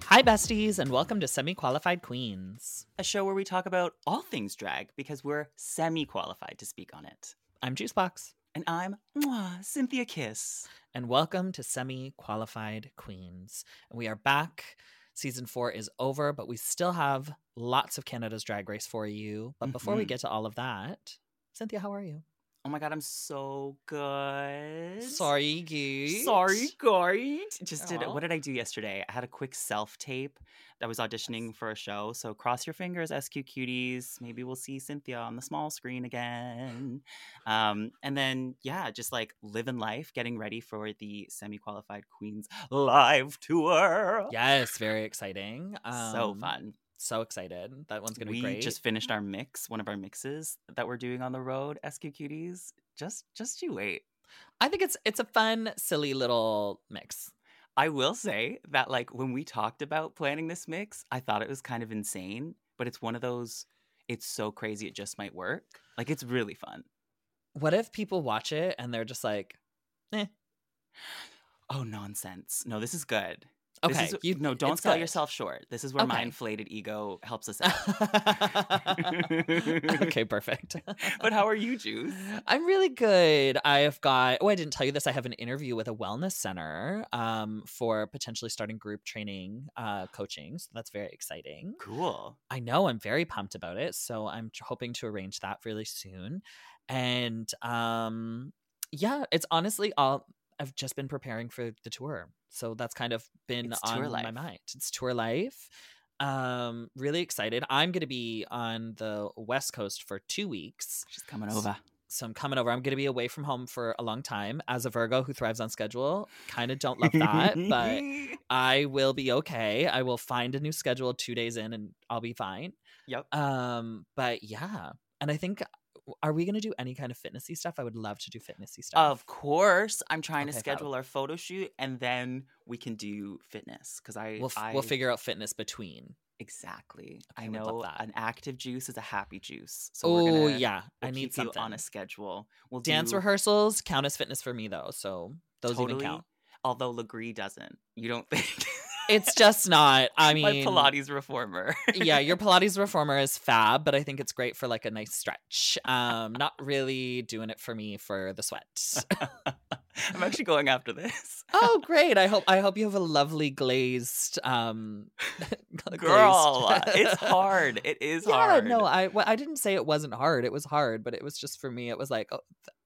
Hi, besties, and welcome to Semi Qualified Queens. A show where we talk about all things drag because we're semi-qualified to speak on it. I'm Juicebox, And I'm Cynthia Kiss. and welcome to Semi Qualified Queens. And we are back. Season 4 is over, but we still have lots of Canada's Drag Race for you. But before we get to all of that, Cynthia, how are you? Oh my god, I'm so good. Sorry, good. What did I do yesterday? I had a quick self-tape that was auditioning for a show. So cross your fingers, SQ Cuties. Maybe we'll see Cynthia on the small screen again. And then, yeah, just like living life, getting ready for the Semi-Qualified Queens live tour. Yes, very exciting. So fun. So excited. That one's going to be We great. just finished our mix, one of our mixes that we're doing on the road, SQ Cuties. Just you wait. I think it's a fun, silly little mix. I will say that like when we talked about planning this mix, I thought it was kind of insane, but it's one of those, it's so crazy it just might work. Like it's really fun. What if people watch it and they're just like, eh? Oh, nonsense. No, this is good. Okay, Don't sell yourself short. This is where my inflated ego helps us out. Okay, perfect. But how are you, Juice? I'm really good. I didn't tell you this. I have an interview with a wellness center for potentially starting group training coaching. So that's very exciting. Cool. I know. I'm very pumped about it. So I'm hoping to arrange that really soon. And yeah, it's honestly all. I've just been preparing for the tour. So that's kind of been on my mind. It's tour life. Really excited. I'm going to be on the West Coast for 2 weeks. She's coming over. So I'm coming over. I'm going to be away from home for a long time. As a Virgo who thrives on schedule, kind of don't love that, but I will be okay. I will find a new schedule 2 days in and I'll be fine. Yep. But yeah. And I think, are we going to do any kind of fitnessy stuff? I would love to do fitnessy stuff. Of course. I'm trying to schedule our photo shoot and then we can do fitness because we'll figure out fitness between. Exactly. Okay, I know an active juice is a happy juice. So I need something on a schedule. We'll dance rehearsals count as fitness for me though, so those totally even count. Although Legree doesn't. You don't think? It's just not. I mean, my Pilates reformer. Yeah, your Pilates reformer is fab, but I think it's great for like a nice stretch. Not really doing it for me for the sweat. I'm actually going after this. Oh, great! I hope you have a lovely glazed. Girl, it's hard. It is hard. No, I didn't say it wasn't hard. It was hard, but it was just for me. It was like,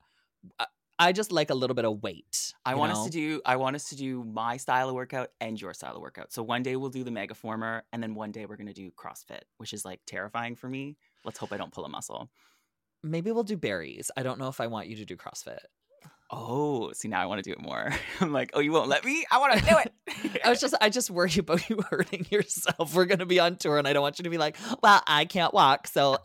I just like a little bit of weight. I want us to do my style of workout and your style of workout. So one day we'll do the Megaformer, and then one day we're gonna do CrossFit, which is like terrifying for me. Let's hope I don't pull a muscle. Maybe we'll do berries. I don't know if I want you to do CrossFit. Oh, see, now I want to do it more. I'm like, oh, you won't let me? I want to do it. I just worry about you hurting yourself. We're going to be on tour and I don't want you to be like, well, I can't walk. So,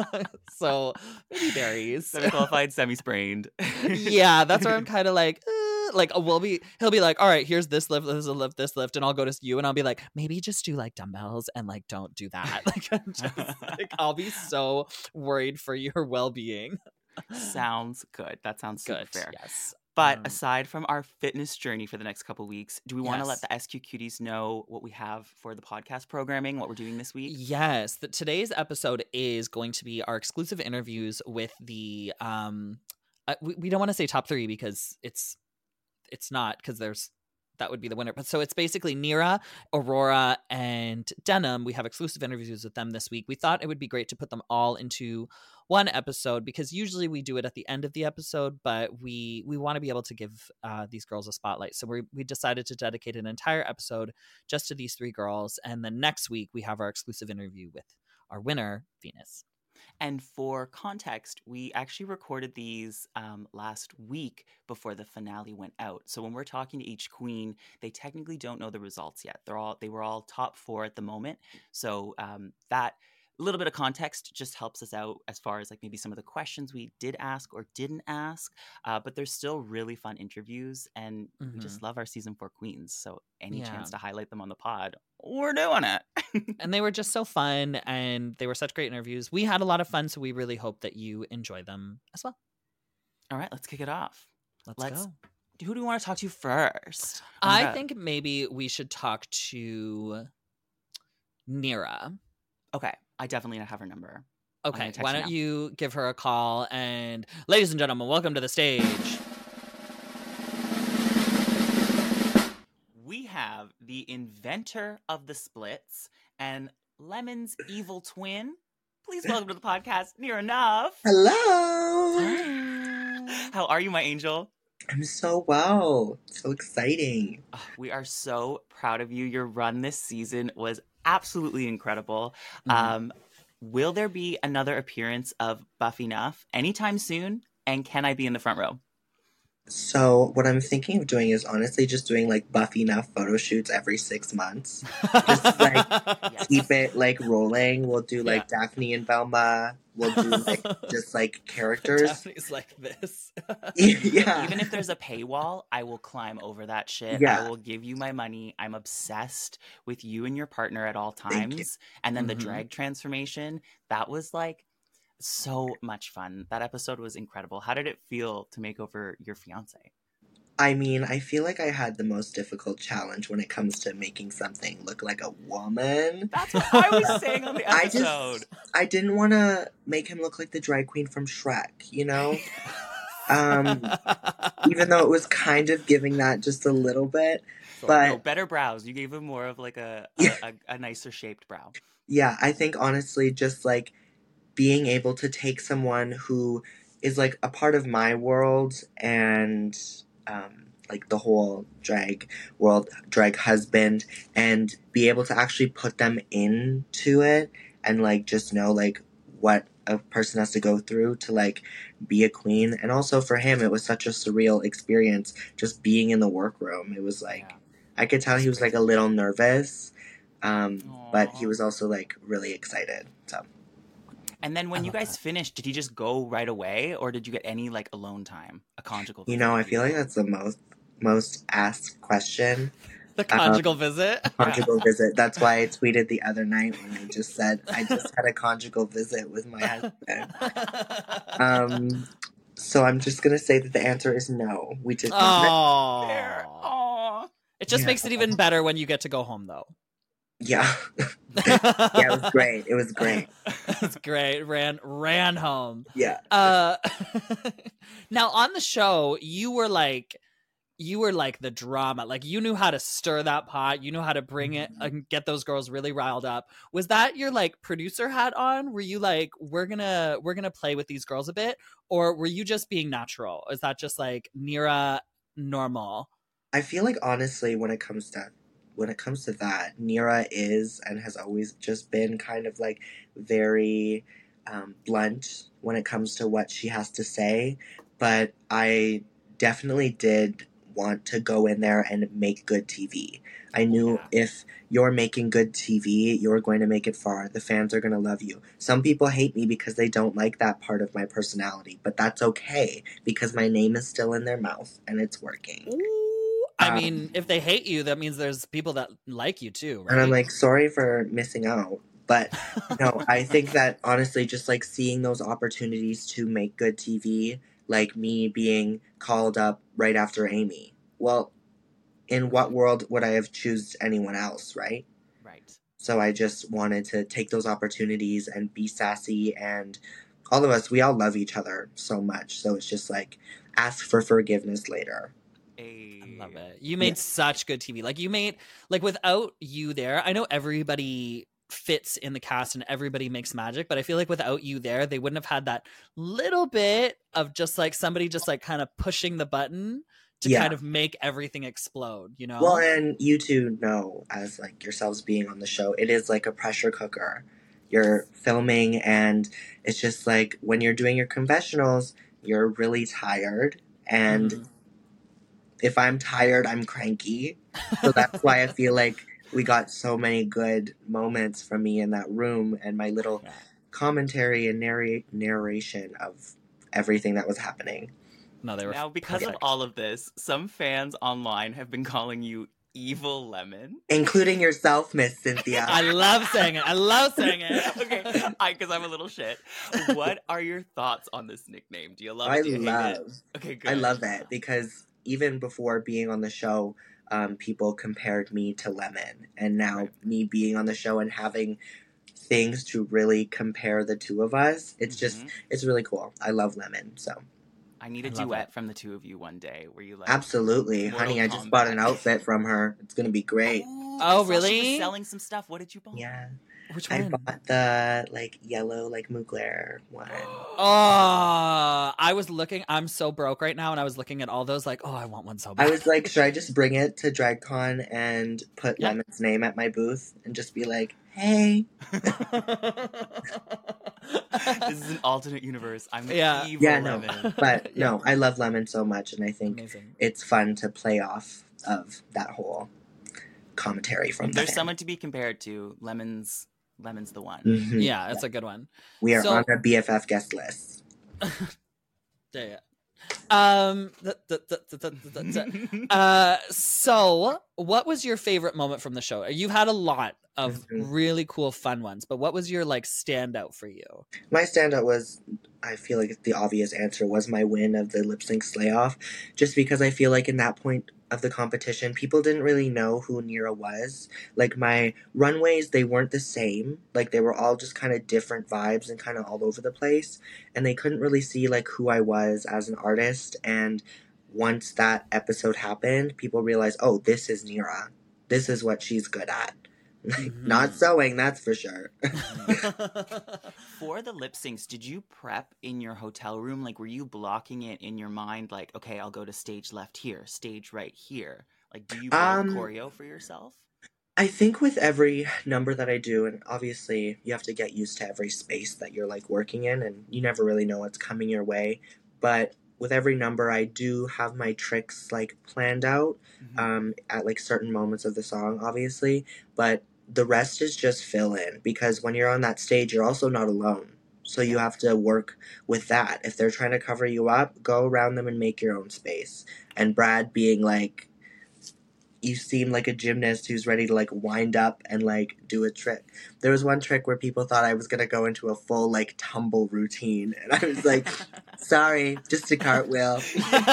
maybe berries. Semi-qualified, semi-sprained. Yeah, that's where I'm kind of like he'll be like, all right, here's this lift, this lift. And I'll go to you and I'll be like, maybe just do like dumbbells and like, don't do that. I'll be so worried for your well-being. Sounds good. That sounds super fair. Yes. But aside from our fitness journey for the next couple weeks, do we want to let the SQ Cuties know what we have for the podcast programming, what we're doing this week? Yes. Today's episode is going to be our exclusive interviews with the we don't want to say top 3 because it's not, because that would be the winner. But so it's basically Nira, Aurora, and Denim. We have exclusive interviews with them this week. We thought it would be great to put them all into one episode because usually we do it at the end of the episode, but we want to be able to give these girls a spotlight. So we decided to dedicate an entire episode just to these 3 girls. And then next week we have our exclusive interview with our winner, Venus. And for context, we actually recorded these last week before the finale went out. So when we're talking to each queen, they technically don't know the results yet. They were all top 4 at the moment. So that little bit of context just helps us out as far as like maybe some of the questions we did ask or didn't ask. But there's still really fun interviews, and we just love our season 4 queens. So any chance to highlight them on the pod, we're doing it. And they were just so fun, and they were such great interviews. We had a lot of fun, so we really hope that you enjoy them as well. All right, let's kick it off. Let's go. Who do we want to talk to first? I think maybe we should talk to Nira. Okay, I definitely have her number. I'm gonna Okay, text why her don't now. you give her a call? And ladies and gentlemen, welcome to the stage. We have the inventor of the splits and Lemon's evil twin. Please welcome to the podcast, Nira Nuff. Hello. Hi. How are you, my angel? I'm so well. So exciting. We are so proud of you. Your run this season was absolutely incredible. Mhm. Will there be another appearance of Buffy Nuff anytime soon? And can I be in the front row? So what I'm thinking of doing is honestly just doing like Buffy Nuff photo shoots every 6 months. Just like Yes. keep it like rolling. We'll do like Yeah. Daphne and Velma. We'll do like just like characters. Daphne's like this. Yeah. Even if there's a paywall, I will climb over that shit. Yeah. I will give you my money. I'm obsessed with you and your partner at all Thank you. times. And then the Mhm. drag transformation, that was like so much fun. That episode was incredible. How did it feel to make over your fiance? I mean, I feel like I had the most difficult challenge when it comes to making something look like a woman. That's what I was saying on the episode. I didn't want to make him look like the drag queen from Shrek, you know? Even though it was kind of giving that just a little bit. But no, better brows. You gave him more of like a nicer shaped brow. Yeah, I think honestly just like being able to take someone who is like a part of my world and like the whole drag world, drag husband, and be able to actually put them into it and like just know like what a person has to go through to like be a queen. And also for him it was such a surreal experience just being in the workroom. It was like I could tell he was like a little nervous, but he was also like really excited. So And then when you guys finished, did you just go right away, or did you get any like alone time, a conjugal visit? you know, I feel like that's the most asked question. The conjugal visit. Conjugal visit. That's why I tweeted the other night when I just said I just had a conjugal visit with my husband. So I'm just gonna say that the answer is no. We did not. Aww. It just makes it even better when you get to go home, though. Yeah. Yeah, it was great. It was great. It's great. Ran home. Yeah. Now on the show, you were like the drama. Like you knew how to stir that pot. You know how to bring it and get those girls really riled up. Was that your like producer hat on? Were you like, we're gonna play with these girls a bit, or were you just being natural? Is that just like Nira normal? I feel like honestly, when it comes to that, Nira is and has always just been kind of like very blunt when it comes to what she has to say. But I definitely did want to go in there and make good TV. I knew if you're making good TV, you're going to make it far. The fans are going to love you. Some people hate me because they don't like that part of my personality, but that's okay because my name is still in their mouth and it's working. Ooh, I mean, if they hate you, that means there's people that like you too, right? And I'm like, sorry for missing out. But no, I think that honestly, just like seeing those opportunities to make good TV, like me being called up right after Amy. Well, in what world would I have chosen anyone else, right? Right. So I just wanted to take those opportunities and be sassy, and all of us, we all love each other so much. So it's just like, ask for forgiveness later. I love it. You made such good TV. Like you made, like without you there, I know everybody fits in the cast and everybody makes magic, but I feel like without you there, they wouldn't have had that little bit of just like somebody just like kind of pushing the button to kind of make everything explode, you know? Well, and you two know, as like yourselves being on the show, it is like a pressure cooker. You're filming and it's just like when you're doing your confessionals, you're really tired. And if I'm tired, I'm cranky. So that's why I feel like we got so many good moments from me in that room and my little commentary and narration of everything that was happening. No, they were now because of all of this, some fans online have been calling you Evil Lemon, including yourself, Miss Cynthia. I love saying it. Okay, because I'm a little shit. What are your thoughts on this nickname? Do you love it? I Do you love hate it? Okay, good. I love it because even before being on the show, people compared me to Lemon. And now me being on the show and having things to really compare the two of us, it's just, it's really cool. I love Lemon, so. I need a duet from the two of you one day where you like. Absolutely. Honey, I just bought an outfit from her. It's going to be great. Oh, really? She was selling some stuff. What did you buy? Yeah. Which one? I bought the, like, yellow, like, Mugler one. Oh, I was looking. I'm so broke right now, and I was looking at all those like, oh, I want one so bad. I was like, should I just bring it to DragCon and put Lemon's name at my booth and just be like, hey. This is an alternate universe. I'm the evil Lemon. But no, I love Lemon so much, and I think it's fun to play off of that whole commentary from there's someone to be compared to. Lemon's the one. Mm-hmm. Yeah, that's a good one. We are on the BFF guest list. Yeah. So what was your favorite moment from the show? You've had a lot of really cool fun ones, but what was your like standout for you? My standout was, I feel like the obvious answer was my win of the lip sync slay off, just because I feel like in that point of the competition, people didn't really know who Neera was. Like, my runways, they weren't the same. Like, they were all just kind of different vibes and kind of all over the place. And they couldn't really see, like, who I was as an artist. And once that episode happened, people realized, oh, this is Neera. This is what she's good at. Not sewing, that's for sure. For the lip syncs, did you prep in your hotel room? Like, were you blocking it in your mind? Like, okay, I'll go to stage left here, stage right here. Like, do you build choreo for yourself? I think with every number that I do, and obviously you have to get used to every space that you're like working in, and you never really know what's coming your way. But with every number, I do have my tricks like planned out at like certain moments of the song, obviously. But the rest is just fill in, because when you're on that stage, you're also not alone. So you have to work with that. If they're trying to cover you up, go around them and make your own space. And Brad being like, you seem like a gymnast who's ready to like wind up and like do a trick. There was one trick where people thought I was going to go into a full like tumble routine. And I was like, sorry, just a cartwheel.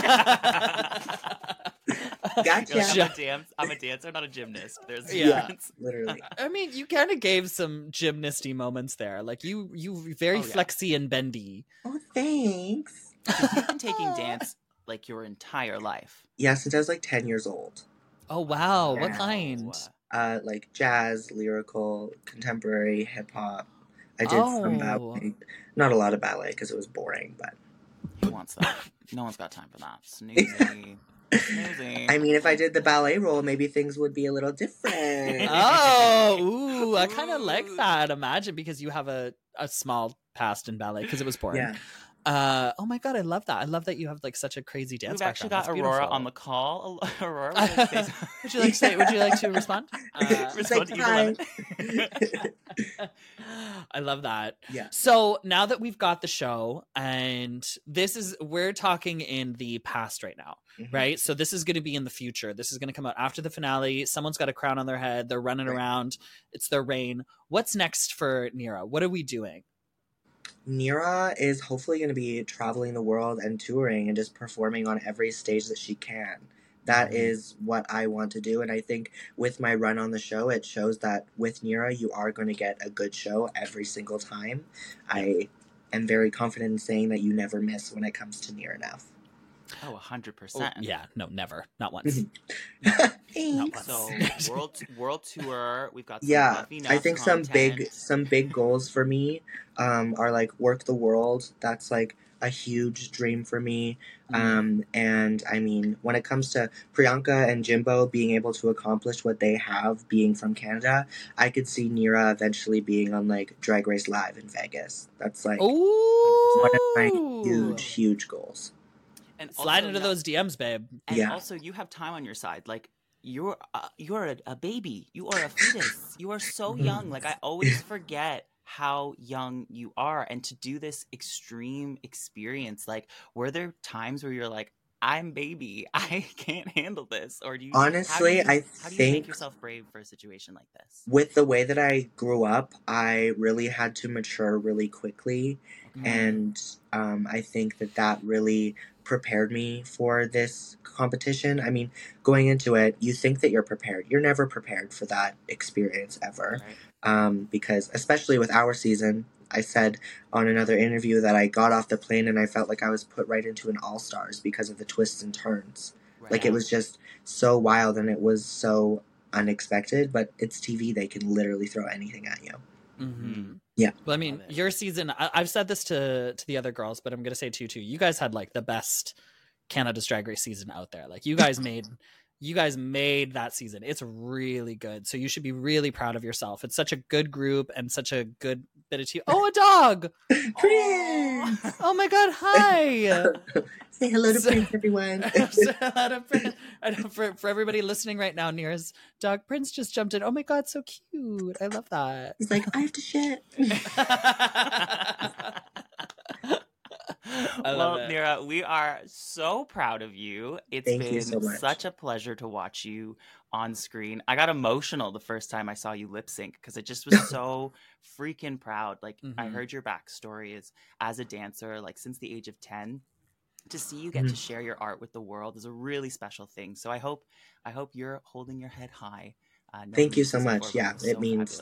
Gotcha. I'm a dancer, not a gymnast. There's literally. I mean, you kind of gave some gymnasty moments there. Like you very flexy and bendy. Oh, thanks. You've been taking dance like your entire life. Yeah, since I was like 10 years old. Oh wow, what kind? Like jazz, lyrical, contemporary, hip hop. I did some ballet. Not a lot of ballet because it was boring, but who wants that? No one's got time for that. Snoozy. I mean, if I did the ballet role, maybe things would be a little different. I kind of like that. Imagine, because you have a small past in ballet because it was boring. Yeah. Oh my god, I love that. I love that you have like such a crazy dance. We've actually got Aurora on the call. Aurora, would you like to respond? Respond to Evil I love that. Yeah. So now that we've got the show, and we're talking in the past right now, right? So this is going to be in the future. This is going to come out after the finale. Someone's got a crown on their head. They're running around. It's their reign. What's next for Neera? What are we doing? Neera is hopefully going to be traveling the world and touring and just performing on every stage that she can. That is what I want to do, and I think with my run on the show, it shows that with Neera, you are going to get a good show every single time. I am very confident in saying that you never miss when it comes to Near Enough. Oh, 100%. Oh, yeah, no, never. Not once. Not once. So, world tour, we've got some I think content. some big goals for me are like work the world. That's like a huge dream for me. And I mean, when it comes to Priyanka and Jimbo being able to accomplish what they have being from Canada, I could see Neera eventually being on like Drag Race Live in Vegas. That's like one of my huge goals. And slide into those DMs, babe. And also, you have time on your side. Like, you're a baby. You are a fetus. You are so young. Like, I always forget how young you are. And to do this extreme experience, like, were there times where you're like, I'm baby. I can't handle this. Or do you Honestly, I how do you make think yourself brave for a situation like this? with the way that I grew up, I really had to mature really quickly. Okay. And I think that that really prepared me for this competition. I mean, going into it, you think that you're prepared. You're never prepared for that experience ever. Right. Because, especially with our season, I said on another interview that I got off the plane and I felt like I was put right into an All Stars because of the twists and turns. Right. Like, it was just so wild and it was so unexpected, but it's TV. They can literally throw anything at you. Mm-hmm. Yeah. Well, I mean, your season, I've said this to the other girls, but I'm going to say it to you too. You guys had like the best Canada's Drag Race season out there. Like you guys made that season. It's really good. So you should be really proud of yourself. It's such a good group and such a good bit of TV. Oh, a dog. Prince! Oh my God. Hi. Say hello to Prince, everyone. For everybody listening right now, Near's dog Prince just jumped in. Oh my God, so cute. I love that. He's like, I have to shit. Well, Neera, we are so proud of you. It's Thank been you so much. such a pleasure to watch you on screen. I got emotional the first time I saw you lip sync because it just was so freaking proud. Like I heard your backstory is as a dancer, like since the age of 10. To see you get to share your art with the world is a really special thing. So I hope you're holding your head high. Thank you so much. Yeah, it means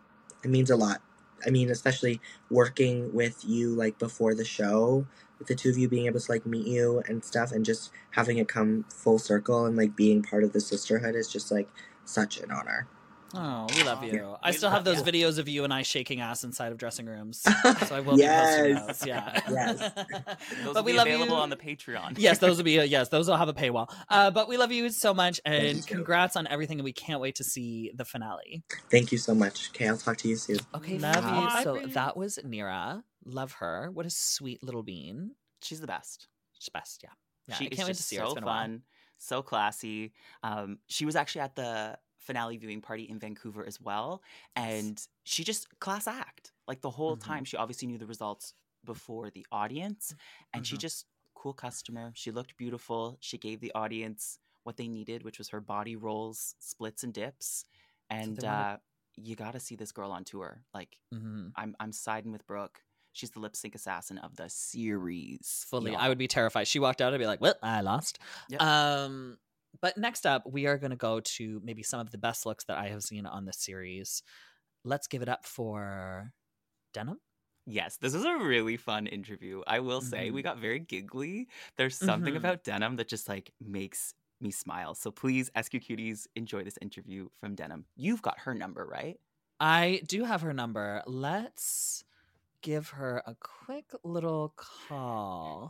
a lot. I mean, especially working with you like before the show, with the two of you being able to like meet you and stuff, and just having it come full circle and like being part of the sisterhood is just like such an honor. Oh, we love you. I still have those videos of you and I shaking ass inside of dressing rooms. So I will be posting those. Yeah. Yes. Those but will we be love available you on the Patreon. Yes, those will be those will have a paywall. But we love you so much and congrats on everything, and we can't wait to see the finale. Thank you so much. Okay, I'll talk to you soon. Okay, love you. So that was Neera. Love her. What a sweet little bean. She's the best. She's best, yeah. She can't wait to see her. It's been fun, so classy. She was actually at the finale viewing party in Vancouver as well, and she just class act like the whole time. She obviously knew the results before the audience, and she just cool customer. She looked beautiful. She gave the audience what they needed, which was her body rolls, splits, and dips. And you got to see this girl on tour. Like I'm siding with Brooke. She's the lip sync assassin of the series. Fully, y'all. I would be terrified. She walked out, I'd be like, well, I lost. Yep. But next up, we are going to go to maybe some of the best looks that I have seen on this series. Let's give it up for Denim. Yes, this was a really fun interview. I will say we got very giggly. There's something about Denim that just like makes me smile. So please, SQ Cuties, enjoy this interview from Denim. You've got her number, right? I do have her number. Let's give her a quick little call.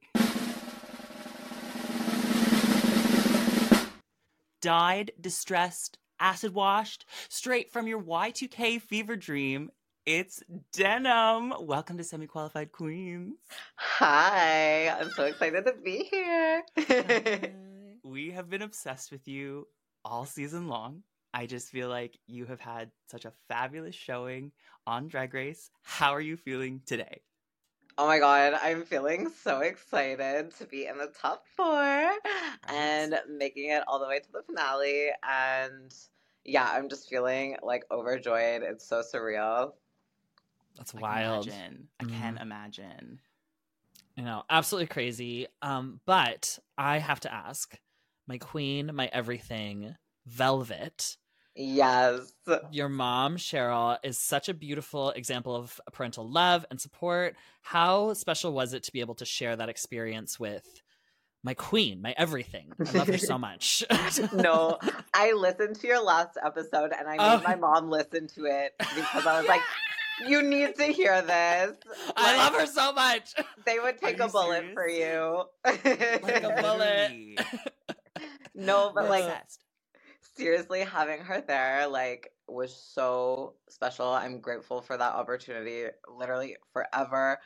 Dyed, distressed, acid washed, straight from your Y2K fever dream. It's Denim. Welcome to Semi-Qualified Queens. Hi, I'm so excited to be here. We have been obsessed with you all season long. I just feel like you have had such a fabulous showing on Drag Race. How are you feeling today? Oh my god, I'm feeling so excited to be in the top 4 and making it all the way to the finale. And yeah, I'm just feeling like overjoyed. It's so surreal. That's wild. I can imagine. You know, absolutely crazy. But I have to ask, my queen, my everything, Velvet. Yes. Your mom, Cheryl, is such a beautiful example of parental love and support. How special was it to be able to share that experience with my queen, my everything? I love her so much. No, I listened to your last episode and I made my mom listen to it because I was like, you need to hear this. I love her so much. They would take a bullet serious? for you. Like a bullet. No, but like seriously, having her there like was so special. I'm grateful for that opportunity literally forever.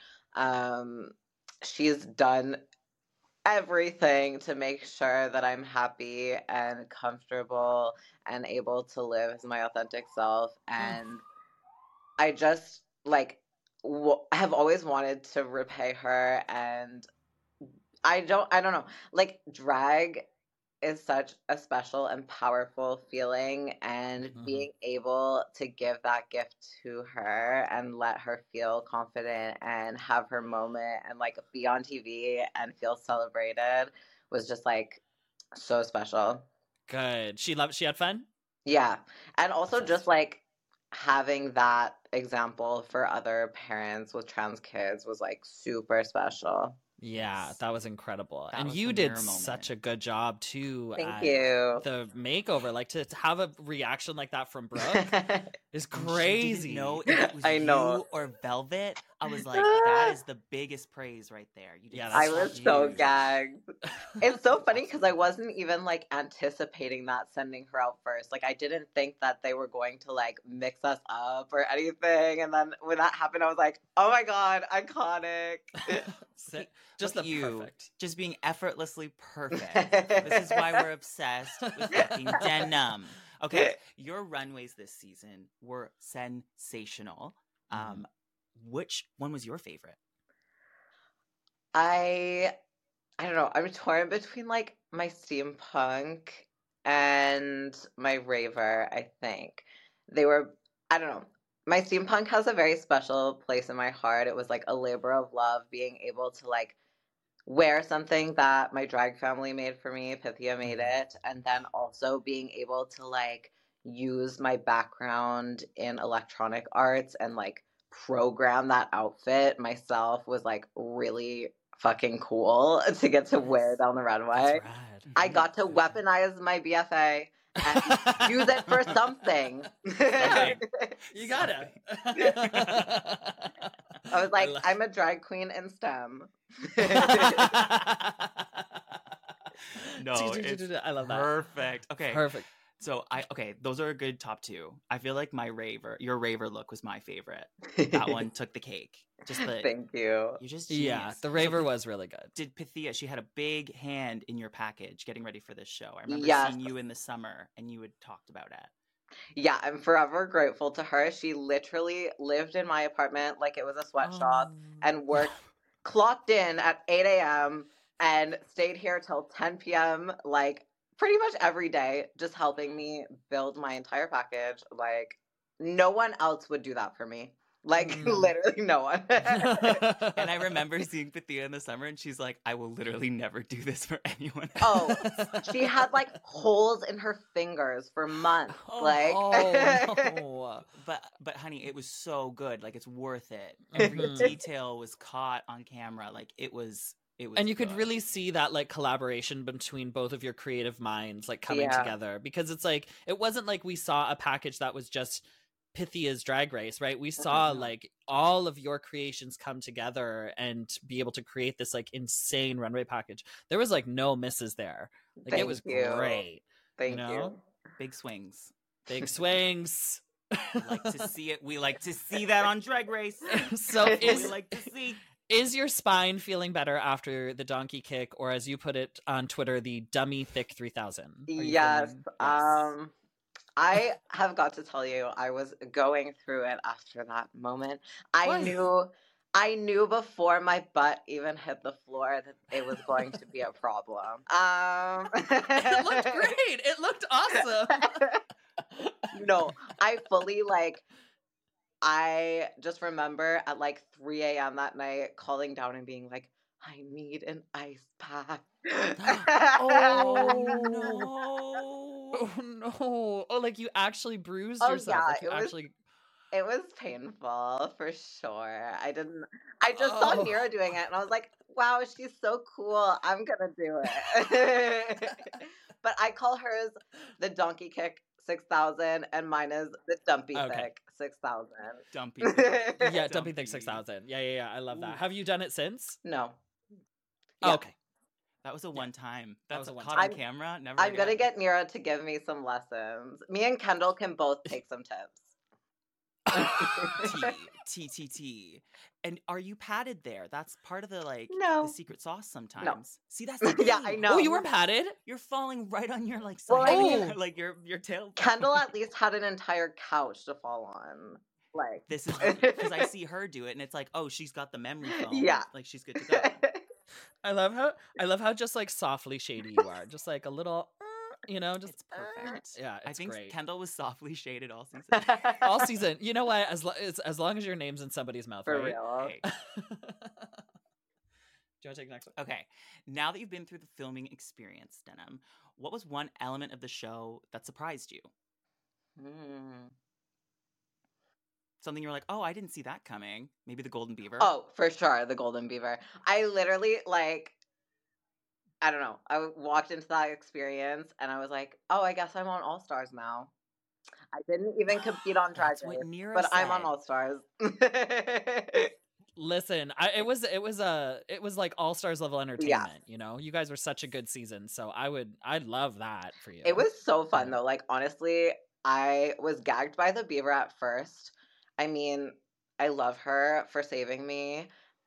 She's done everything to make sure that I'm happy and comfortable and able to live as my authentic self. And I just like have always wanted to repay her and I don't know. Like, drag is such a special and powerful feeling, and being able to give that gift to her and let her feel confident and have her moment and like be on TV and feel celebrated was just like so special. Good. She had fun? Yeah. And also Obsessed. just like having that example for other parents with trans kids was like super special. Yeah, Yes. that was incredible. That And was you the did mirror such moment. a good job too Thank at you. the makeover. Like to have a reaction like that from Brooke is When crazy. She didn't know if it was I know. you or Velvet. I was like, that is the biggest praise right there. You did Yeah, I that's was such so huge. gagged. It's so funny because I Absolutely. wasn't even like anticipating that sending her out first. Like I didn't think that they were going to like mix us up or anything. And then when that happened, I was like, oh my God, iconic. Just Look the at you, perfect. just being effortlessly perfect. This is why we're obsessed with fucking denim. Okay, your runways this season were sensational. Which one was your favorite? I don't know. I'm torn between like my steampunk and my raver, I think. They were, I don't know. My steampunk has a very special place in my heart. It was like a labor of love being able to like wear something that my drag family made for me, Pythia made it, and then also being able to like use my background in electronic arts and like program that outfit myself was like really fucking cool to get to wear down the runway. That's rad. I got to weaponize my BFA and use it for something. Okay. You gotta. I was like, I'm a drag queen in STEM. No, it's I love that. perfect. Okay. Perfect. So those are a good top two. I feel like your raver look was my favorite. That one took the cake. Just the Thank you. you're just Yeah, genius. the raver was really good. Did Pythia, she had a big hand in your package getting ready for this show. I remember Yes. seeing you in the summer and you had talked about it. Yeah, I'm forever grateful to her. She literally lived in my apartment like it was a sweatshop and worked, clocked in at 8 a.m. and stayed here till 10 p.m. like pretty much every day, just helping me build my entire package. Like no one else would do that for me. Like literally no one. And I remember seeing Pythia in the summer and she's like, I will literally never do this for anyone else. Oh, she had like holes in her fingers for months. Like no. But honey, it was so good. Like it's worth it. Every detail was caught on camera. Like it was and you could good. really see that like collaboration between both of your creative minds like coming together, because it's like it wasn't like we saw a package that was just Pythia's Drag Race, right? We saw like all of your creations come together and be able to create this like insane runway package. There was like no misses there. Like it was great. Thank you. Big swings. Big swings. We like to see it. We like to see that on Drag Race. So we like to see. Is your spine feeling better after the donkey kick, or as you put it on Twitter, the dummy thick 3000? Yes. I have got to tell you, I was going through it after that moment. I knew before my butt even hit the floor that it was going to be a problem. It looked great. It looked awesome. No, I fully I just remember at like 3 a.m. that night calling down and being like, I need an ice pack. Oh no. Oh, like you actually bruised yourself. Yeah, like it was painful for sure. I just saw Nira doing it and I was like, wow, she's so cool. I'm gonna do it. But I call hers the donkey kick 6000 and mine is the dumpy thick 6000. Dumpy thick. Yeah, dumpy thick 6000. Yeah. I love that. Have you done it since? No. Yeah. Okay. That was a one time. That was a caught on camera. Never I'm gonna get Nira to give me some lessons. Me and Kendall can both take some tips. T. And are you padded there? That's part of the No. the secret sauce sometimes. No. See, that's the thing. Yeah, I know. Oh, you were padded? You're falling right on your side. Well, I mean, your tail. Kendall at least had an entire couch to fall on. Like This is because I see her do it and it's like, oh, she's got the memory foam. Yeah. Like she's good to go. I love how just like softly shady you are. Just like a little, just It's perfect. Yeah, it's I think great. Kendall was softly shaded all season. All season. You know what? As long as your name's in somebody's mouth, For right? real. Hey. Do you want to take the next one? Okay, now that you've been through the filming experience, Denim, what was one element of the show that surprised you? Something you're like, oh, I didn't see that coming. Maybe the Golden Beaver. Oh, for sure, the Golden Beaver. I literally, like, I don't know. I walked into that experience and I was like, oh, I guess I'm on All Stars now. I didn't even compete on Drag That's what Race, Nira but I'm on said. All Stars. Listen, it was like All Stars level entertainment. You know, you guys were such a good season, so I'd love that for you. It was so fun Yeah. though. Like, honestly, I was gagged by the Beaver at first. I mean, I love her for saving me.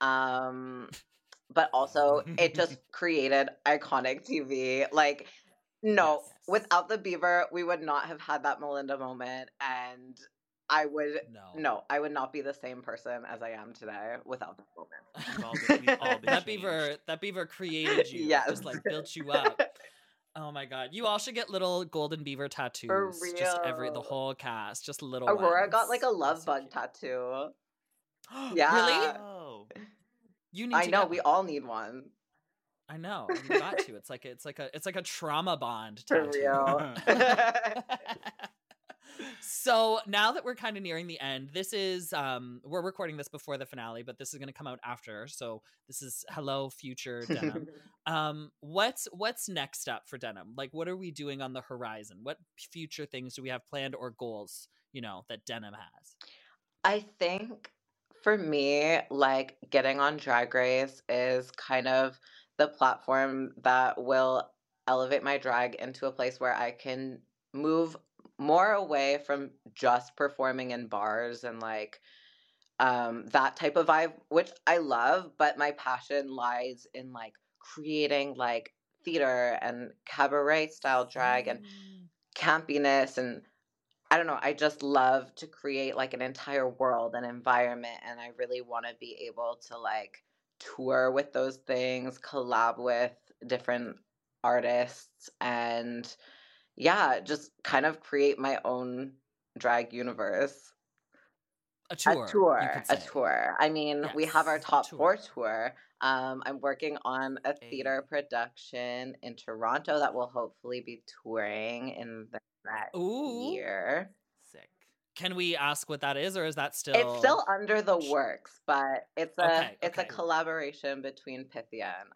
But also it just created iconic TV. Like, no, Yes. without the Beaver, we would not have had that Melinda moment, and I would I would not be the same person as I am today without that moment. We've all been that beaver created you. Yes. Just like built you up. Oh my god. You all should get little golden beaver tattoos. For Just the real. whole cast. Just little Aurora ones. got like a love So bug cute. tattoo. Really? Yeah. Oh. You need I to know, get we one. all need one. I know. You got to. It's like a trauma bond For tattoo. real. So now that we're kind of nearing the end, this is we're recording this before the finale, but this is going to come out after. So this is hello future Denim. What's next up for Denim? Like, what are we doing on the horizon? What future things do we have planned or goals, that Denim has? I think for me, like, getting on Drag Race is kind of the platform that will elevate my drag into a place where I can move more away from just performing in bars and like that type of vibe, which I love, but my passion lies in like creating like theater and cabaret style drag and campiness, and I don't know, I just love to create like an entire world and environment, and I really want to be able to like tour with those things, collab with different artists, and yeah, just kind of create my own drag universe. A tour. You could A say. tour. I mean, we have our Yes, a top tour. 4 tour. I'm working on a theater production in Toronto that will hopefully be touring in the next Ooh. year. Sick. Can we ask what that is, or is that still? It's still under the works, but it's a Okay. collaboration between Pythia and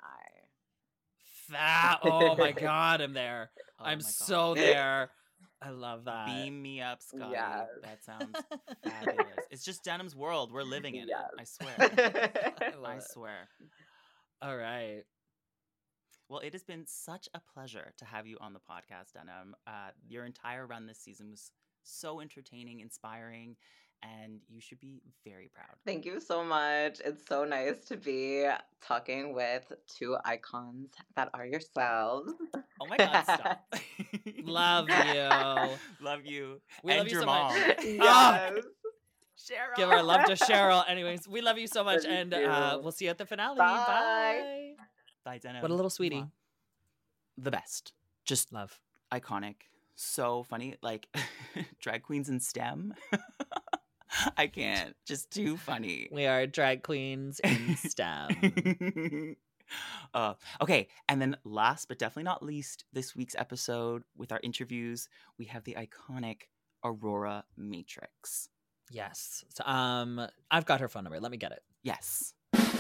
Oh my god, I'm there. Oh I'm my so God. there. I love that. Beam me up, Scotty. Yes. That sounds fabulous. It's just Denim's world. We're living in Yes. it. I swear. I love I it. swear. All right. Well, it has been such a pleasure to have you on the podcast, Denim. Your entire run this season was so entertaining, inspiring, and you should be very proud. Thank you so much. It's so nice to be talking with 2 icons that are yourselves. Oh my God, stop. Love you. Love you. We and love you your so mom. much. Yes. Cheryl. Give our love to Cheryl. Anyways, we love you so much, Thank and you. we'll see you at the finale. Bye. Bye, Denim. What a little sweetie. Mwah. The best. Just Love. iconic. So funny. Like drag queens in STEM. I can't. Just too funny. We are drag queens in STEM. Okay, and then last but definitely not least, this week's episode with our interviews, we have the iconic Aurora Matrix. Yes. So, I've got her phone number. Let me get it. Yes.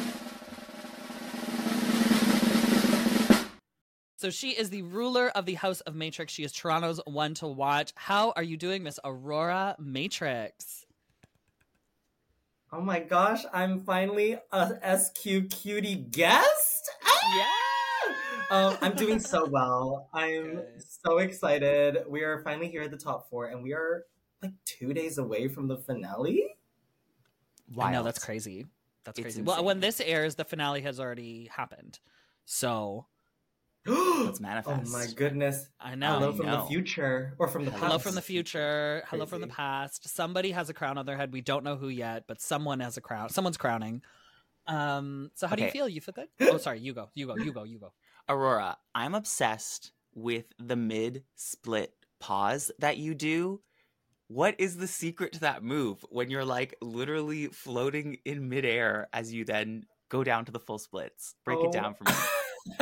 So she is the ruler of the House of Matrix. She is Toronto's one to watch. How are you doing, Miss Aurora Matrix? Oh my gosh, I'm finally a SQ cutie guest? Yeah! I'm doing so well. I'm Good. so excited. We are finally here at the top 4, and we are like 2 days away from the finale. I know, that's crazy. That's It's crazy. Well, insane. when this airs, the finale has already happened. So Let's manifest. Oh my goodness. I know. Hello from know. the future. Or from the past. Hello from the future. Hello from the Crazy. past. Somebody has a crown on their head. We don't know who yet, but someone has a crown. Someone's crowning. So how do you Okay. feel? You feel good? Oh, sorry. You go. Aurora, I'm obsessed with the mid-split pause that you do. What is the secret to that move when you're like literally floating in midair as you then go down to the full splits? Break it down for me.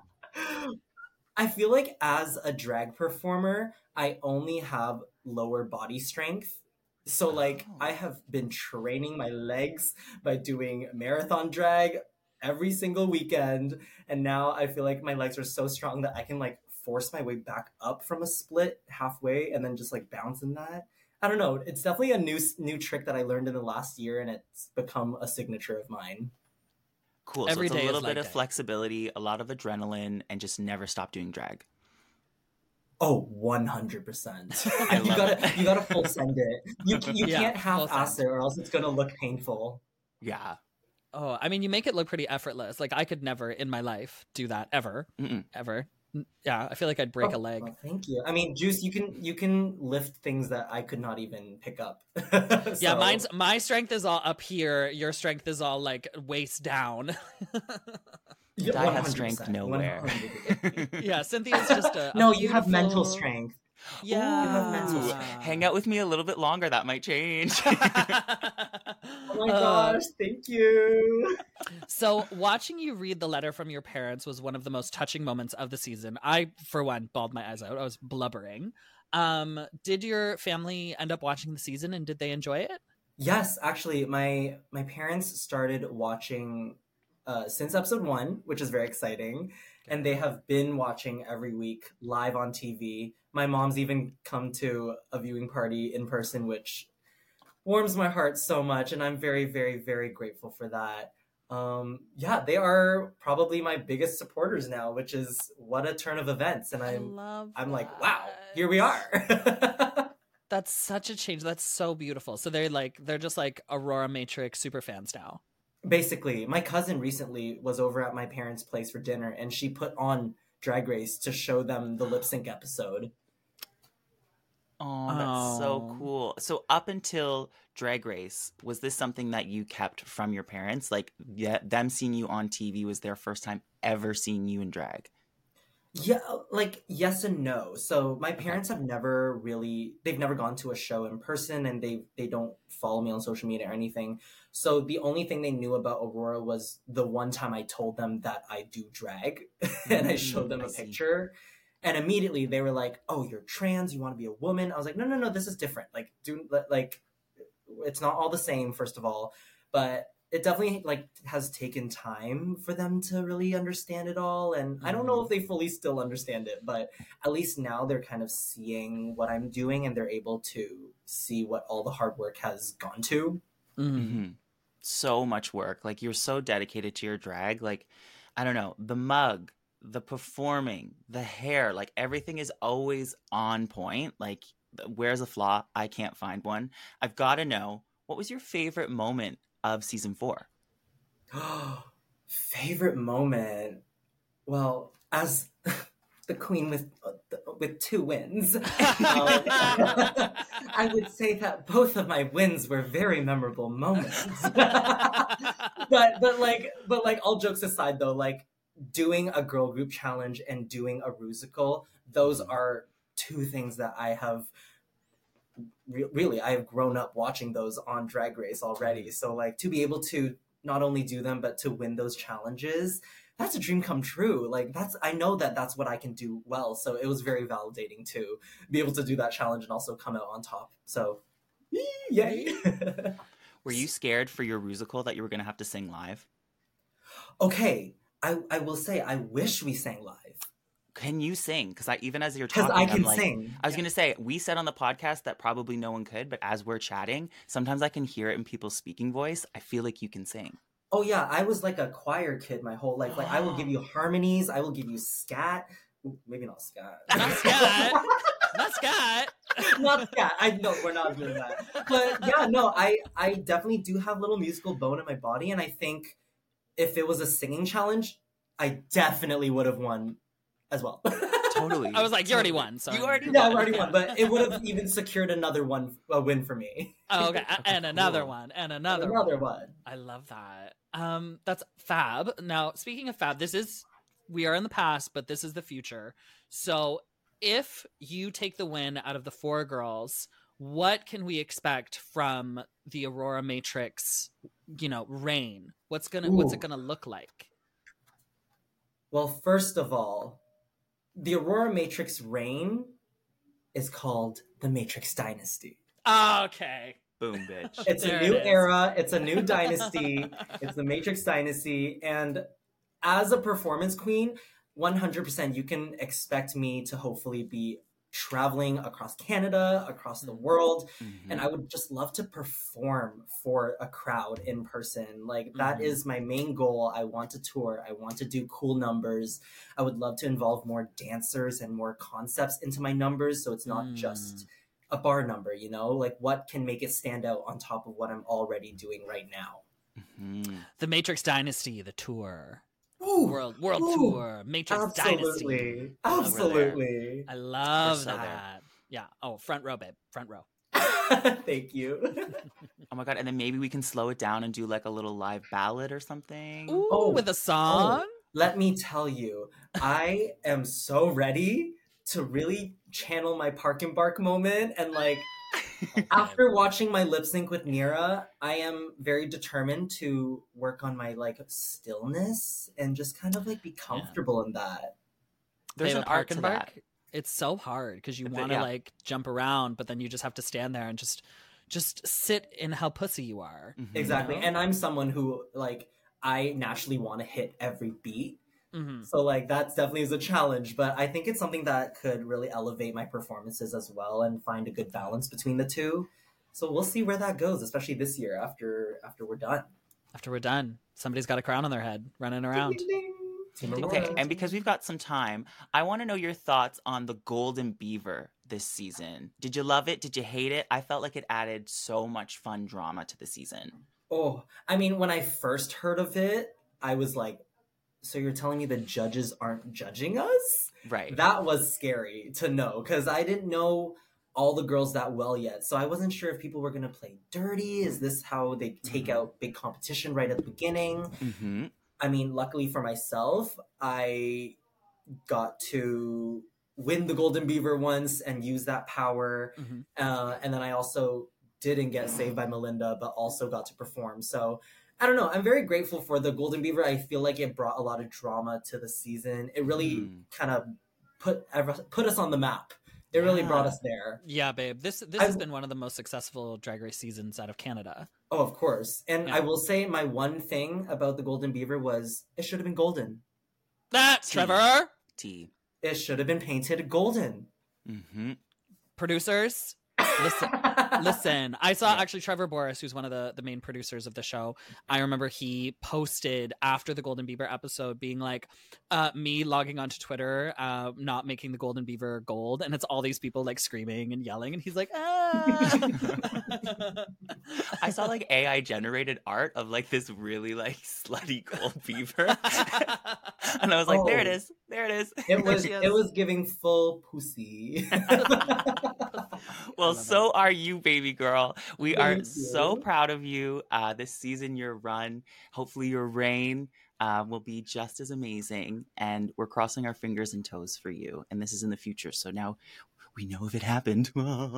I feel like as a drag performer, I only have lower body strength. So like Oh. I have been training my legs by doing marathon drag every single weekend, and now I feel like my legs are so strong that I can like force my way back up from a split halfway and then just like bounce in that. I don't know. It's definitely a new trick that I learned in the last year, and it's become a signature of mine. Cool. Every so it's day a is little leg bit of day. flexibility, a lot of adrenaline, and just never stop doing drag. Oh, 100%. I love You gotta full send it. You Yeah, can't full half-ass send. it, or else it's gonna look painful. Yeah. Oh, I mean, you make it look pretty effortless. Like I could never in my life do that ever. Mm-mm. Yeah, I feel like I'd break a Oh, leg. well, thank you. I mean, Juice, you can lift things that I could not even pick up. Yeah, So- my strength is all up here. Your strength is all like waist down. Yeah, I have 100%, strength nowhere. 100%. Yeah, Cynthia's just a No, you have mental beautiful- strength. Yeah, You have mental Ooh, strength. hang out with me a little bit longer. That might change. Oh my gosh, thank you. So watching you read the letter from your parents was one of the most touching moments of the season. I, for one, bawled my eyes out. I was blubbering. Did your family end up watching the season and did they enjoy it? Yes, actually, my parents started watching since episode 1, which is very exciting, and they have been watching every week live on TV. My mom's even come to a viewing party in person, which warms my heart so much, and I'm very, very, very grateful for that. Yeah, they are probably my biggest supporters now, which is what a turn of events, and I'm like, wow, here we are. That's such a change. That's so beautiful. So they're just like Aurora Matrix super fans now. Basically, my cousin recently was over at my parents' place for dinner, and she put on Drag Race to show them the lip sync episode. Oh, that's so Oh. cool. So up until Drag Race, was this something that you kept from your parents? Like, yeah, them seeing you on TV was their first time ever seeing you in drag? Yeah, like yes and no. So my parents have they've never gone to a show in person, and they don't follow me on social media or anything. So the only thing they knew about Aurora was the one time I told them that I do drag and I showed them I a see. picture. And immediately they were like, "Oh, you're trans, you want to be a woman?" I was like, "No, this is different. Like it's not all the same, first of all, but it definitely like has taken time for them to really understand it all, and I don't know if they fully still understand it, but at least now they're kind of seeing what I'm doing, and they're able to see what all the hard work has gone to. Mhm. So much work. Like, you're so dedicated to your drag. Like, I don't know, the mug, the performing, the hair, like everything is always on point. Like, where's a flaw? I can't find one. I've got to know, what was your favorite moment of season 4? Favorite moment? Well, as the queen with 2 wins, I would say that both of my wins were very memorable moments. but all jokes aside, though, like doing a girl group challenge and doing a rusical, those are 2 things that I have really I have grown up watching those on Drag Race already. So like to be able to not only do them but to win those challenges, that's a dream come true. Like I know that that's what I can do well. So it was very validating to be able to do that challenge and also come out on top. So yay. Were you scared for your rusical that you were going to have to sing live? Okay, I will say I wish we sang live. Can you sing? Because even as you're Because talking, I can I'm like, sing. I was going to say, we said on the podcast that probably no one could, but as we're chatting, sometimes I can hear it in people's speaking voice. I feel like you can sing. Oh yeah, I was like a choir kid my whole life. Like I will give you harmonies, I will give you scat. Ooh, maybe not scat. Not scat. Not scat. Not scat. I know we're not doing that. But yeah, no, I definitely do have a little musical bone in my body, and I think if it was a singing challenge, I definitely would have won as well. Totally. I was like, you already Totally. won. So You already Yeah, I won. already won, but it would have even secured another win for me. Oh, okay, and another Cool. one, and another one. I love that. That's fab. Now, speaking of fab, we are in the past, but this is the future. So, if you take the win out of the 4 girls, what can we expect from the Aurora Matrix, reign? What's it gonna look like? Well, first of all, the Aurora Matrix reign is called the Matrix Dynasty. Okay. Boom, bitch. It's There a new it is. era. It's a new dynasty. It's the Matrix Dynasty. And as a performance queen, 100% you can expect me to hopefully be traveling across Canada, across the world. Mhm. And I would just love to perform for a crowd in person. Like, that Mhm. is my main goal. I want to tour. I want to do cool numbers. I would love to involve more dancers and more concepts into my numbers. So it's not just a bar number, like what can make it stand out on top of what I'm already doing right now. Mhm. The Matrix Dynasty, the tour. Ooh, World ooh, tour. Matrix Dynasty. Absolutely. I love We're so there. that. Yeah. Oh, front row, babe. Front row. Thank you. Oh my god, and then maybe we can slow it down and do like a little live ballad or something. Ooh, Oh, with a song. Let me tell you, I am so ready to really channel my Park and Bark moment. And like, after watching my lip sync with Nira, I am very determined to work on my like stillness and just kind of like be comfortable in that. There's Babe, an a Park art to and that. Bark. It's so hard because you But want to yeah. like jump around, but then you just have to stand there and just sit in how pussy you are. Mhm. Exactly. know? And I'm someone who like, I naturally want to hit every beat. Mhm. So like that definitely is a challenge, but I think it's something that could really elevate my performances as well and find a good balance between the two. So we'll see where that goes, especially this year after we're done. After we're done, somebody's got a crown on their head running around. Ding, ding. Team Okay, Aurora. and because we've got some time, I want to know your thoughts on the Golden Beaver this season. Did you love it? Did you hate it? I felt like it added so much fun drama to the season. Oh, I mean, when I first heard of it, I was like, so you're telling me the judges aren't judging us? Right. That was scary to know because I didn't know all the girls that well yet. So I wasn't sure if people were going to play dirty. Is this how they take out big competition right at the beginning? Mm-hmm. I mean, luckily for myself, I got to win the Golden Beaver once and use that power. Mhm. And then I also didn't get saved by Melinda, but also got to perform. So I don't know. I'm very grateful for the Golden Beaver. I feel like it brought a lot of drama to the season. It really kind of put us on the map. It really brought us there. Yeah, babe. This has been one of the most successful Drag Race seasons out of Canada. Oh, of course. And Yeah. I will say my one thing about the Golden Beaver was it should have been golden. That Trevor. T. It should have been painted golden. Mm-hmm. Producers, listen. I saw actually Trevor Boris, who's one of the main producers of the show. I remember he posted after the Golden Beaver episode being like, me logging onto Twitter, not making the Golden Beaver gold. And it's all these people like screaming and yelling. And he's like, ah. I saw like AI generated art of like this really like slutty gold beaver. And I was like, there it is. There it is. It was There she is. it was giving full pussy. Well, so are you, baby girl. We are Thank so you. proud of you. This season, your run, hopefully your reign will be just as amazing. And we're crossing our fingers and toes for you. And this is in the future. So now we know if it happened.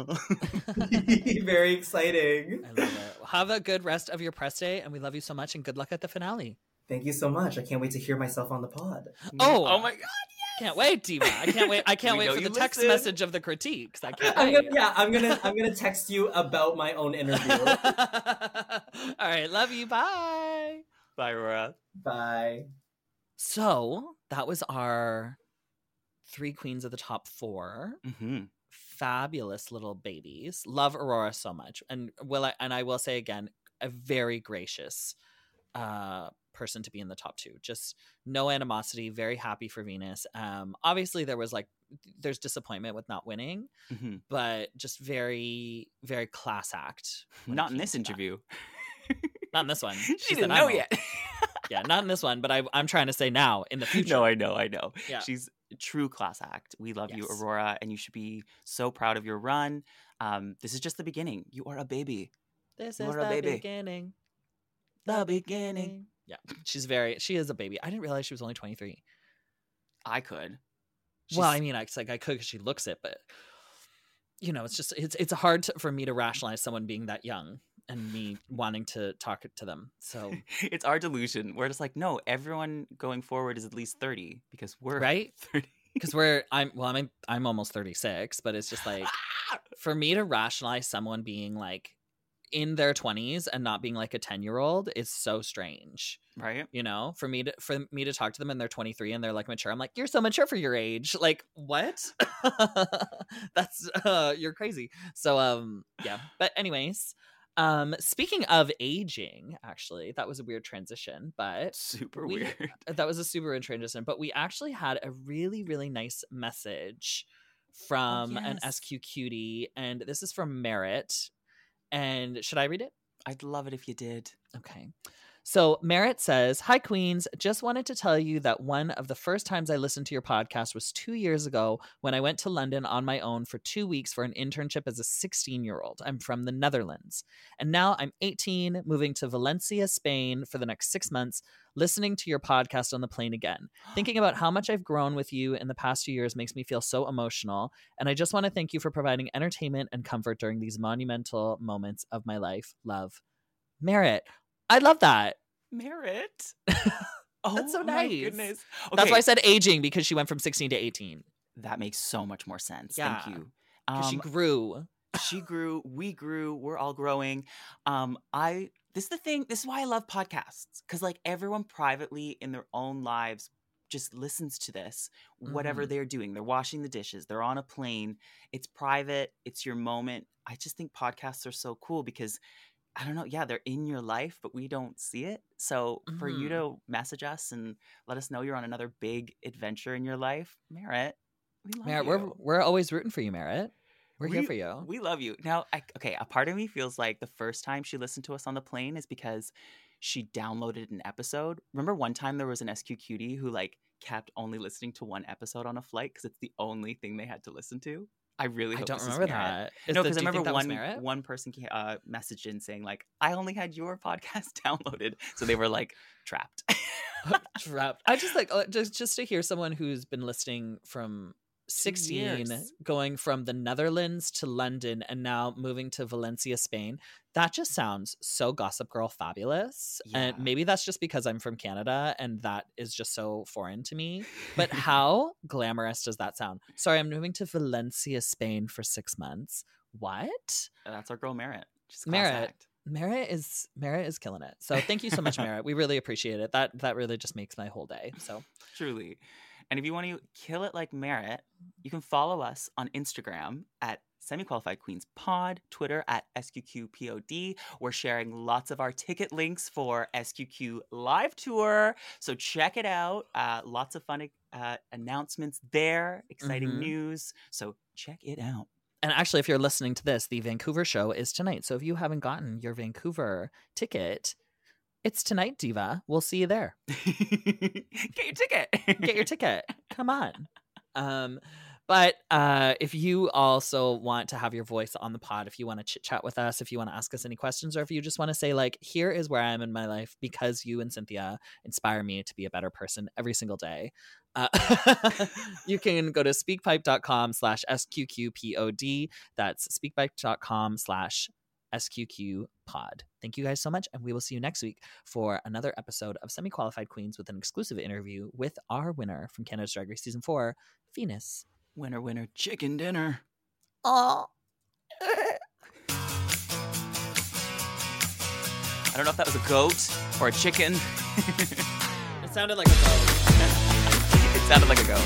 Very exciting. I love it. Have a good rest of your press day. And we love you so much. And good luck at the finale. Thank you so much. I can't wait to hear myself on the pod. Oh my God. Can't wait, Diva. I can't wait. I can't We wait know for the you text listen. message of the critiques. I can't I'm wait. gonna text you about my own interview. All right. Love you. Bye. Bye, Aurora. Bye. So that was our 3 queens of the top 4. Mm-hmm. Fabulous little babies. Love Aurora so much. And I will say again, a very gracious person to be in the top 2. Just no animosity, very happy for Venus. Obviously there's disappointment with not winning, Mm-hmm. but just very, very class act. when it Not in came this to that. interview. Not in this one. She said, didn't "I know won't." yet. Yeah, not in this one, but I'm trying to say now in the future. No, I know. Yeah. She's true class act. We love you, Yes. Aurora, and you should be so proud of your run. This is just the beginning. You are a baby. This You is are a the baby. beginning. The beginning. Yeah, she is a baby. I didn't realize she was only 23. I could. Well, I mean, I could because she looks it, but it's just it's hard for me to rationalize someone being that young and me wanting to talk to them. So it's our delusion. We're just like, no, everyone going forward is at least 30 because we're right 30. because I'm almost 36, but it's just like for me to rationalize someone being like in their 20s and not being like a 10-year-old is so strange, right? For me to talk to them and they're 23 and they're like mature. I'm like, you're so mature for your age. Like, what? That's you're crazy. So yeah, but anyways, speaking of aging, actually, that was a weird transition, but Super weird. That was a super weird transition, but we actually had a really, really nice message from an SQ cutie, and this is from Merritt. And should I read it? I'd love it if you did. Okay. So Merritt says, "Hi, Queens. Just wanted to tell you that one of the first times I listened to your podcast was 2 years ago when I went to London on my own for 2 weeks for an internship as a 16-year-old. I'm from the Netherlands. And now I'm 18, moving to Valencia, Spain for the next 6 months, listening to your podcast on the plane again. Thinking about how much I've grown with you in the past 2 years makes me feel so emotional. And I just want to thank you for providing entertainment and comfort during these monumental moments of my life. Love, Merritt." I love that. Merritt. That's so nice. My goodness. Okay. That's why I said aging, because she went from 16 to 18. That makes so much more sense. Yeah. Thank you. She grew. She grew. We grew. We're all growing. This is the thing. This is why I love podcasts. Because like everyone privately in their own lives just listens to this, whatever they're doing. They're washing the dishes. They're on a plane. It's private. It's your moment. I just think podcasts are so cool because I don't know. Yeah, they're in your life, but we don't see it. So for you to message us and let us know you're on another big adventure in your life, Merritt, we love you. We're always rooting for you, Merritt. We're here for you. We love you. Now, a part of me feels like the first time she listened to us on the plane is because she downloaded an episode. Remember one time there was an SQ cutie who like kept only listening to one episode on a flight because it's the only thing they had to listen to? I really hope don't this is remember Merritt. that. No, because I remember one person messaged in saying like, I only had your podcast downloaded. So they were like trapped. Trapped. I just like just to hear someone who's been listening from 16 going from the Netherlands to London and now moving to Valencia, Spain. That just sounds so Gossip Girl fabulous. Yeah. And maybe that's just because I'm from Canada and that is just so foreign to me. But how glamorous does that sound? Sorry, I'm moving to Valencia, Spain for 6 months. What? That's our girl Merritt. She's Merritt is killing it. So thank you so much, Merritt. We really appreciate it. That really just makes my whole day. So truly. And if you want to kill it like Merritt, you can follow us on Instagram at Semi-Qualified Queens Pod, Twitter at SQQPOD. We're sharing lots of our ticket links for SQQ Live Tour. So check it out. Lots of fun announcements there, exciting news. So check it out. And actually, if you're listening to this, the Vancouver show is tonight. So if you haven't gotten your Vancouver ticket, it's tonight, Diva. We'll see you there. Get your ticket. Get your ticket. Come on. But if you also want to have your voice on the pod, if you want to chit chat with us, if you want to ask us any questions, or if you just want to say like, here is where I am in my life because you and Cynthia inspire me to be a better person every single day. You can go to speakpipe.com/SQQPOD. That's speakpipe.com/SQQpod. Thank you guys so much, and we will see you next week for another episode of Semi-Qualified Queens with an exclusive interview with our winner from Canada's Drag Race Season 4, Venus. Winner, winner, chicken dinner. Oh. I don't know if that was a goat or a chicken. It sounded like a goat. It sounded like a goat.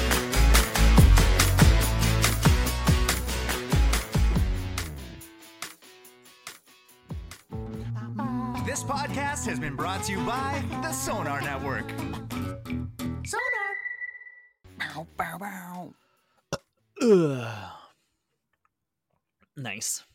This podcast has been brought to you by the Sonar Network. Sonar. Bow, bow, bow. Nice.